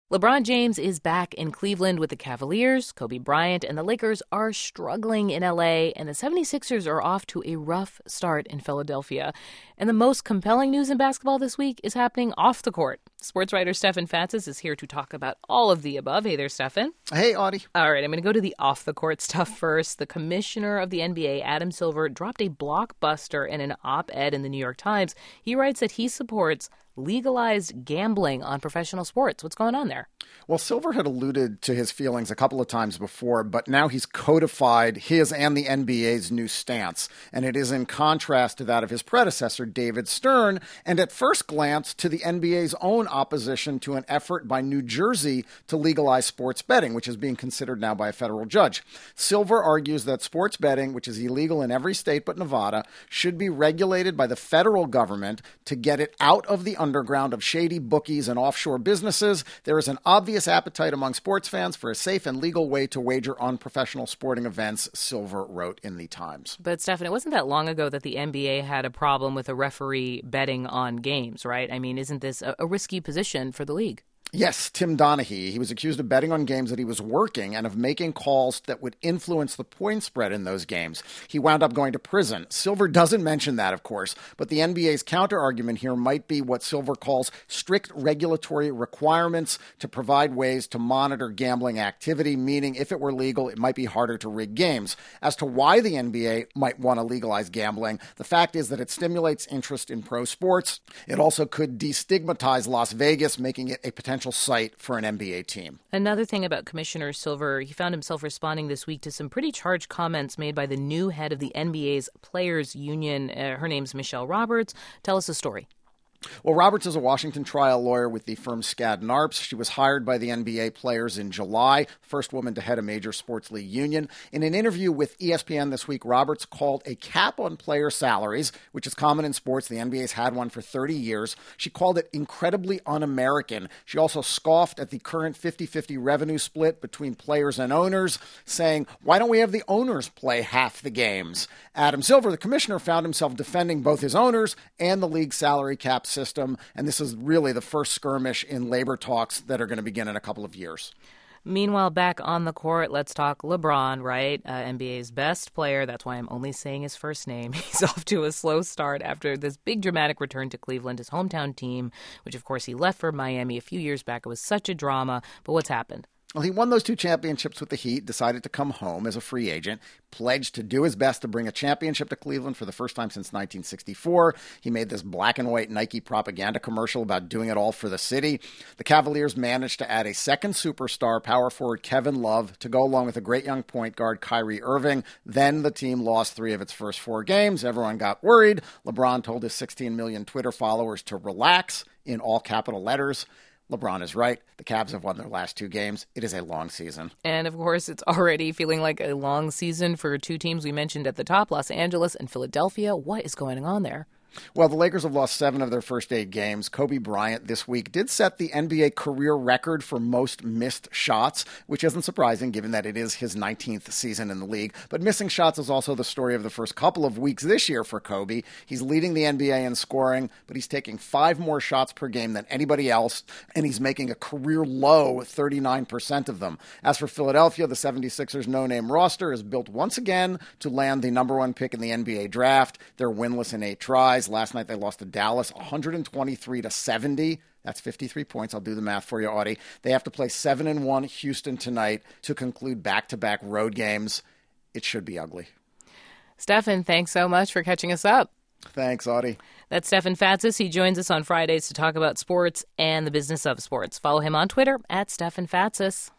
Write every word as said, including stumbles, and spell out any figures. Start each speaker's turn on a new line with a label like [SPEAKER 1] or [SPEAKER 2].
[SPEAKER 1] LeBron James is back in Cleveland with the Cavaliers. Kobe Bryant and the Lakers are struggling in L A, and the seventy-sixers are off to a rough start in Philadelphia. And the most compelling news in basketball this week is happening off the court. Sports writer Stefan Fatsis is here to talk about all of the above. Hey there, Stefan.
[SPEAKER 2] Hey, Audie.
[SPEAKER 1] All right, I'm going to go to the off-the-court stuff first. The commissioner of the N B A, Adam Silver, dropped a blockbuster in an op-ed in the New York Times. He writes that he supports legalized gambling on professional sports. What's going on there?
[SPEAKER 2] Well, Silver had alluded to his feelings a couple of times before, but now he's codified his and the N B A's new stance. And it is in contrast to that of his predecessor, David Stern, and at first glance to the N B A's own opposition to an effort by New Jersey to legalize sports betting, which is being considered now by a federal judge. Silver argues that sports betting, which is illegal in every state but Nevada, should be regulated by the federal government to get it out of the underground of shady bookies and offshore businesses. There is an obvious appetite among sports fans for a safe and legal way to wager on professional sporting events, Silver wrote in the Times.
[SPEAKER 1] But, Stefan, it wasn't that long ago that the N B A had a problem with a referee betting on games, right? I mean, isn't this a, a risky position for the league?
[SPEAKER 2] Yes, Tim Donaghy. He was accused of betting on games that he was working and of making calls that would influence the point spread in those games. He wound up going to prison. Silver doesn't mention that, of course, but the N B A's counter-argument here might be what Silver calls strict regulatory requirements to provide ways to monitor gambling activity, meaning if it were legal, it might be harder to rig games. As to why the N B A might want to legalize gambling, the fact is that it stimulates interest in pro sports. It also could destigmatize Las Vegas, making it a potential site for an N B A team.
[SPEAKER 1] Another thing about Commissioner Silver, he found himself responding this week to some pretty charged comments made by the new head of the N B A's Players Union. Uh, her name's Michelle Roberts. Tell us the story.
[SPEAKER 2] Well, Roberts is a Washington trial lawyer with the firm Skadden Arps. She was hired by the N B A players in July, first woman to head a major sports league union. In an interview with E S P N this week, Roberts called a cap on player salaries, which is common in sports. The N B A's had one for thirty years. She called it incredibly un-American. She also scoffed at the current fifty-fifty revenue split between players and owners, saying, why don't we have the owners play half the games? Adam Silver, the commissioner, found himself defending both his owners and the league's salary cap system, and this is really the first skirmish in labor talks that are going to begin in a couple of years.
[SPEAKER 1] Meanwhile, back on the court, let's talk LeBron, right? Uh, N B A's best player. That's why I'm only saying his first name. He's off to a slow start after this big dramatic return to Cleveland, his hometown team, which, of course, he left for Miami a few years back. It was such a drama. But what's happened?
[SPEAKER 2] Well, he won those two championships with the Heat, decided to come home as a free agent, pledged to do his best to bring a championship to Cleveland for the first time since nineteen sixty-four. He made this black and white Nike propaganda commercial about doing it all for the city. The Cavaliers managed to add a second superstar, power forward Kevin Love, to go along with a great young point guard, Kyrie Irving. Then the team lost three of its first four games. Everyone got worried. LeBron told his sixteen million Twitter followers to relax in all capital letters. LeBron is right. The Cavs have won their last two games. It is a long season.
[SPEAKER 1] And, of course, it's already feeling like a long season for two teams we mentioned at the top, Los Angeles and Philadelphia. What is going on there?
[SPEAKER 2] Well, the Lakers have lost seven of their first eight games. Kobe Bryant this week did set the N B A career record for most missed shots, which isn't surprising given that it is his nineteenth season in the league. But missing shots is also the story of the first couple of weeks this year for Kobe. He's leading the N B A in scoring, but he's taking five more shots per game than anybody else, and he's making a career low thirty-nine percent of them. As for Philadelphia, the seventy-sixers no-name roster is built once again to land the number one pick in the N B A draft. They're winless in eight tries. Last night they lost to Dallas one twenty-three to seventy. That's fifty-three points. I'll do the math for you, Audie. They have to play seven and one Houston tonight to conclude back-to-back road games. It should be ugly.
[SPEAKER 1] Stefan, thanks so much for catching us up.
[SPEAKER 2] Thanks, Audie.
[SPEAKER 1] That's Stefan Fatsis. He joins us on Fridays to talk about sports and the business of sports. Follow him on Twitter at Stefan Fatsis.